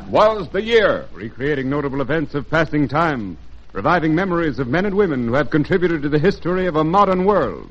That was the year, recreating notable events of passing time, reviving memories of men and women who have contributed to the history of a modern world.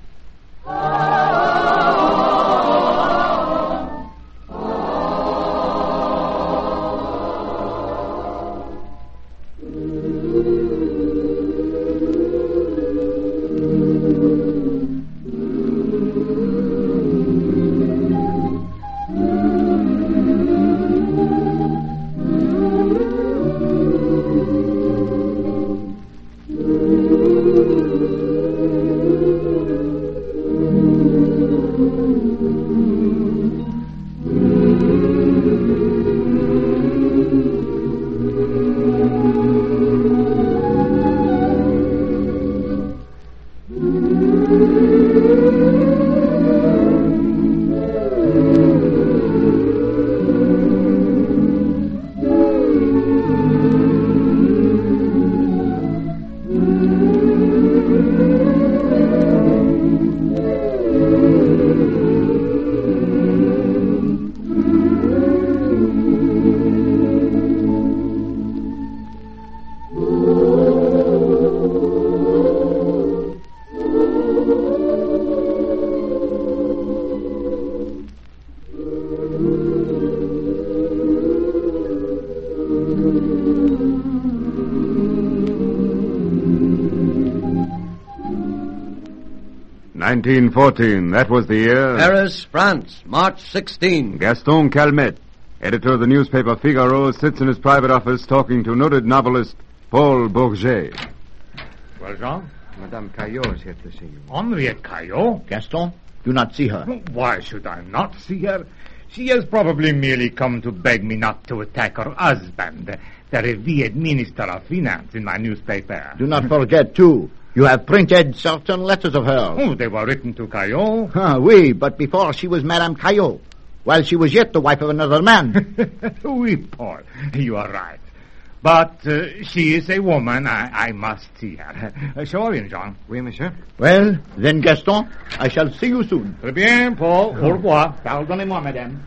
"1914, that was the year." Paris, France, March 16. Gaston Calmette, editor of the newspaper Figaro, sits in his private office talking to noted novelist Paul Bourget. Well, Jean? Madame Caillot is here to see you. Henriette Caillot? Gaston, do not see her. Why should I not see her? She has probably merely come to beg me not to attack her husband, the revered Minister of Finance, in my newspaper. Do not forget, too, you have printed certain letters of hers. Oh, they were written to Caillot. Oui, but before she was Madame Caillot, while she was yet the wife of another man. Oui, Paul, you are right. But she is a woman. I must see her. Show her in, Jean. Oui, monsieur. Well, then, Gaston, I shall see you soon. Très bien, Paul. Au revoir. Pardonnez-moi, madame.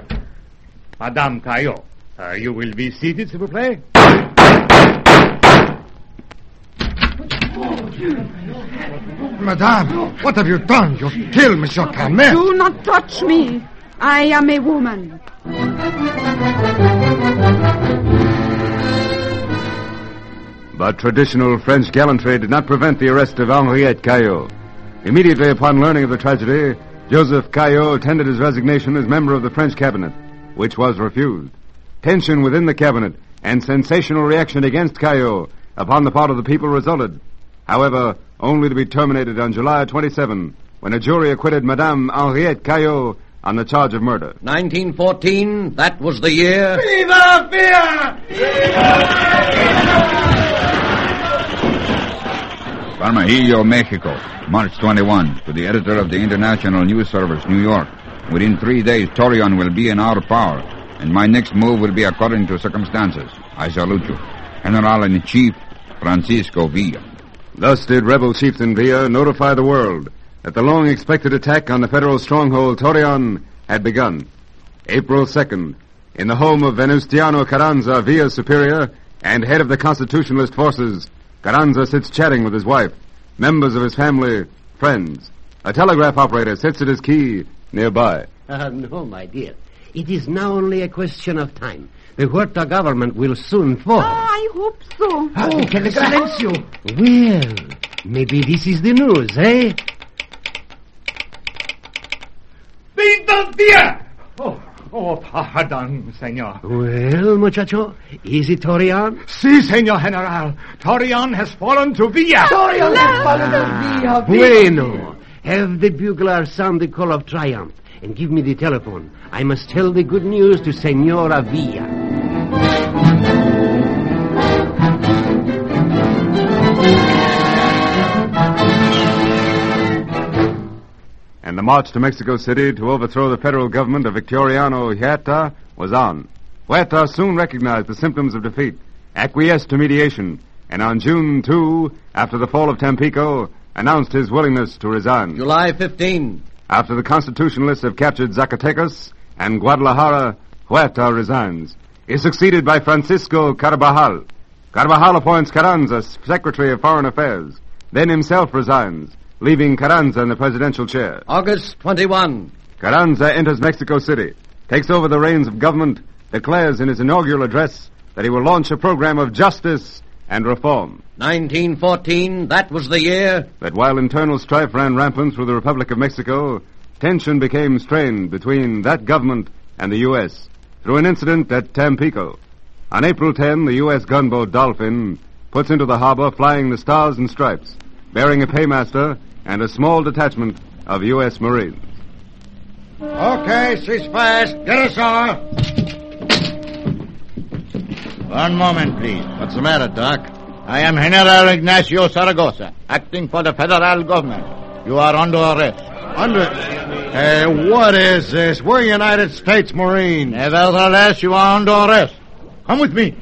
Madame Caillot, you will be seated, s'il vous plaît. Madame, what have you done? You've killed Monsieur Calmette. Do not touch me. I am a woman. But traditional French gallantry did not prevent the arrest of Henriette Caillot. Immediately upon learning of the tragedy, Joseph Caillot tendered his resignation as member of the French cabinet, which was refused. Tension within the cabinet and sensational reaction against Caillot upon the part of the people resulted. However, only to be terminated on July 27, when a jury acquitted Madame Henriette Caillot on the charge of murder. 1914, that was the year. Viva Villa! Palmajillo, Mexico, March 21, to the editor of the International News Service, New York. Within 3 days, Torreon will be in our power, and my next move will be according to circumstances. I salute you. General-in-Chief, Francisco Villa. Thus did rebel chieftain Villa notify the world that the long-expected attack on the federal stronghold Torreon had begun. April 2nd, in the home of Venustiano Carranza, Villa's superior and head of the constitutionalist forces, Carranza sits chatting with his wife, members of his family, friends. A telegraph operator sits at his key nearby. No, my dear. It is now only a question of time. The Huerta government will soon fall. Oh, I hope so. Silencio. Well, maybe this is the news, eh? Viva Villa! Pardon, senor. Well, muchacho, is it Torreon? Si, senor general. Torreon has fallen to Villa. Torreon has fallen to Villa. Bueno. Have the bugler sound the call of triumph and give me the telephone. I must tell the good news to Senora Villa. And the march to Mexico City to overthrow the federal government of Victoriano Huerta was on. Huerta soon recognized the symptoms of defeat, acquiesced to mediation, and on June 2, after the fall of Tampico, announced his willingness to resign. July 15. After the Constitutionalists have captured Zacatecas and Guadalajara, Huerta resigns. is succeeded by Francisco Carvajal. Carvajal appoints Carranza Secretary of Foreign Affairs, then himself resigns, leaving Carranza in the presidential chair. August 21. Carranza enters Mexico City, takes over the reins of government, declares in his inaugural address that he will launch a program of justice and reform. 1914, that was the year. But while internal strife ran rampant through the Republic of Mexico, tension became strained between that government and the U.S. through an incident at Tampico. On April 10, the U.S. gunboat Dolphin puts into the harbor flying the Stars and Stripes, bearing a paymaster and a small detachment of U.S. Marines. Okay, ceasefire. Get ashore. One moment, please. What's the matter, Doc? I am General Ignacio Zaragoza, acting for the federal government. You are under arrest. Hey, what is this? We're United States Marines. Nevertheless, you are under arrest. Come with me.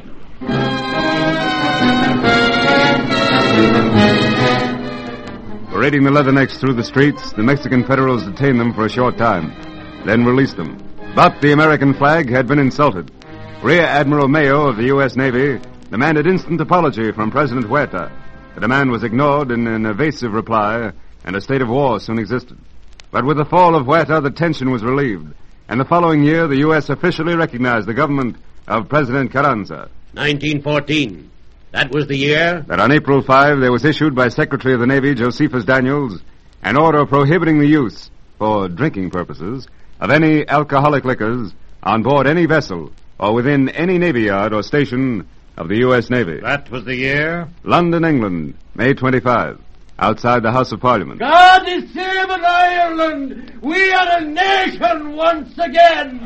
Parading the leathernecks through the streets, the Mexican Federals detained them for a short time, then released them. But the American flag had been insulted. Rear Admiral Mayo of the U.S. Navy demanded instant apology from President Huerta. The demand was ignored in an evasive reply, and a state of war soon existed. But with the fall of Huerta, the tension was relieved, and the following year, the U.S. officially recognized the government of President Carranza. 1914. That was the year? That on April 5, there was issued by Secretary of the Navy Josephus Daniels an order prohibiting the use, for drinking purposes, of any alcoholic liquors on board any vessel or within any navy yard or station of the U.S. Navy. That was the year? London, England, May 25, outside the House of Parliament. God is saving Ireland! We are a nation once again!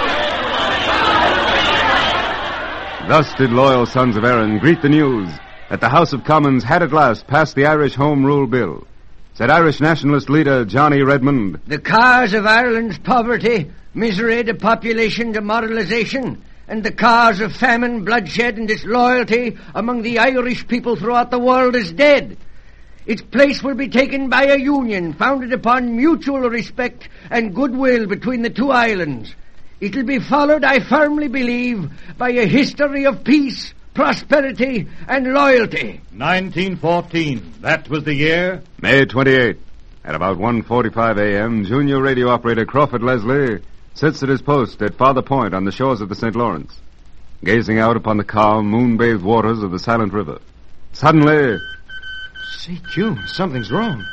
Thus did loyal sons of Erin greet the news that the House of Commons had at last passed the Irish Home Rule Bill. Said Irish nationalist leader Johnny Redmond, The cause of Ireland's poverty, misery, depopulation, demoralization, and the cause of famine, bloodshed, and disloyalty among the Irish people throughout the world is dead. Its place will be taken by a union founded upon mutual respect and goodwill between the two islands. It'll be followed, I firmly believe, by a history of peace, prosperity, and loyalty. 1914. That was the year? May 28. At about 1:45 a.m., junior radio operator Crawford Leslie sits at his post at Father Point on the shores of the St. Lawrence, gazing out upon the calm, moon-bathed waters of the silent river. Suddenly... CQ, something's wrong.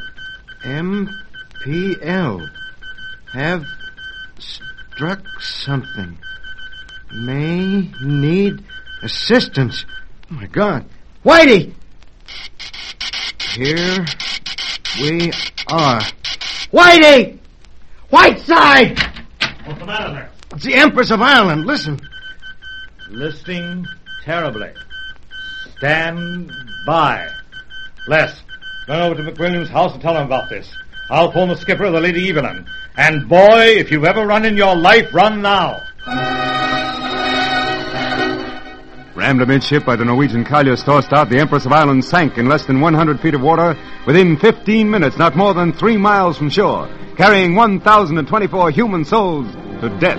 MPL. Have struck something. May need assistance. Oh, my God. Whitey! Here we are. Whitey! Whiteside! What's the matter there? It's the Empress of Ireland. Listen. Listening terribly. Stand by. Les, run over to McWilliams' house and tell him about this. I'll phone the skipper of the Lady Evelyn. And boy, if you've ever run in your life, run now. Rammed amidship by the Norwegian Collier Storstad, the Empress of Ireland sank in less than 100 feet of water within 15 minutes, not more than 3 miles from shore, carrying 1,024 human souls to death.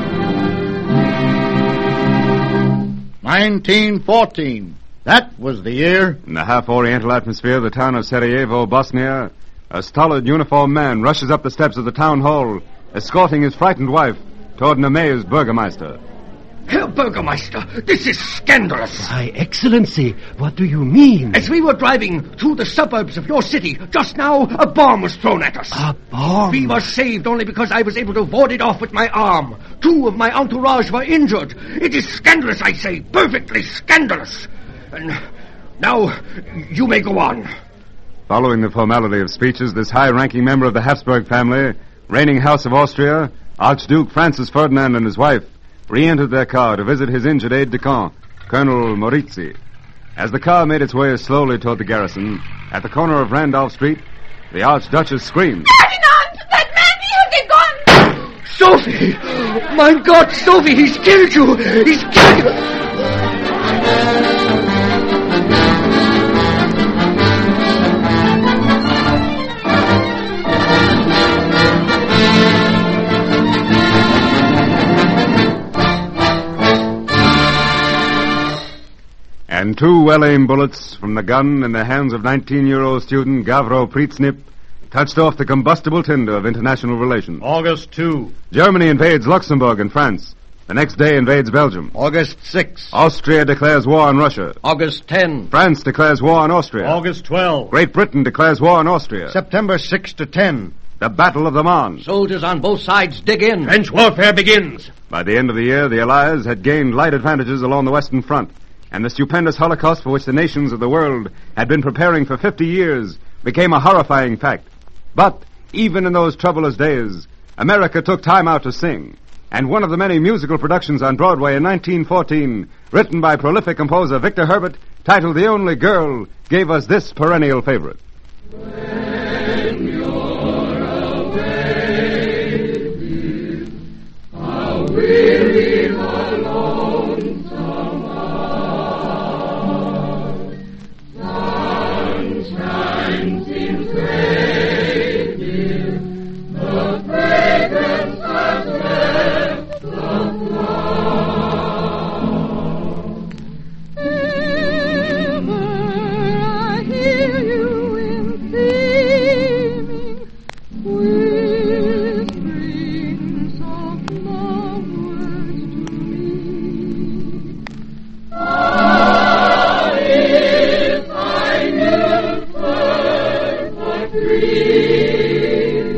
1914. That was the year. In the half-oriental atmosphere of the town of Sarajevo, Bosnia, a stolid, uniformed man rushes up the steps of the town hall, escorting his frightened wife toward an amazed burgomaster. Herr Burgermeister, this is scandalous. Why, Excellency, what do you mean? As we were driving through the suburbs of your city, just now a bomb was thrown at us. A bomb? We were saved only because I was able to ward it off with my arm. 2 of my entourage were injured. It is scandalous, I say, perfectly scandalous. And now, you may go on. Following the formality of speeches, this high-ranking member of the Habsburg family, reigning House of Austria, Archduke Francis Ferdinand and his wife, re-entered their car to visit his injured aide-de-camp, Colonel Morizzi. As the car made its way slowly toward the garrison, at the corner of Randolph Street, the Archduchess screamed, Ferdinand! That man used a gun! Sophie! My God, Sophie, he's killed you! He's killed you! And 2 well-aimed bullets from the gun in the hands of 19-year-old student Gavro Pritsnip touched off the combustible tinder of international relations. August 2. Germany invades Luxembourg and France. The next day invades Belgium. August 6. Austria declares war on Russia. August 10. France declares war on Austria. August 12. Great Britain declares war on Austria. September 6 to 10. The Battle of the Marne. Soldiers on both sides dig in. Trench warfare begins. By the end of the year, the Allies had gained light advantages along the Western Front, and the stupendous Holocaust for which the nations of the world had been preparing for 50 years became a horrifying fact. But even in those troublous days, America took time out to sing. And one of the many musical productions on Broadway in 1914, written by prolific composer Victor Herbert, titled The Only Girl, gave us this perennial favorite. When you're away, dear, how weary my lonesome heart. Sunshine seems gray, dear, the fragrance has left the flowers. Ever I hear you in seeming, whispering soft love words to me. Ah, if I knew first what grief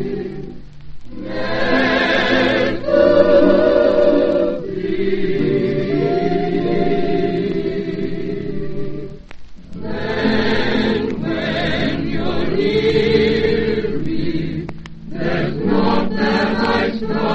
meant to be. Then when you're near me, there's naught that I strive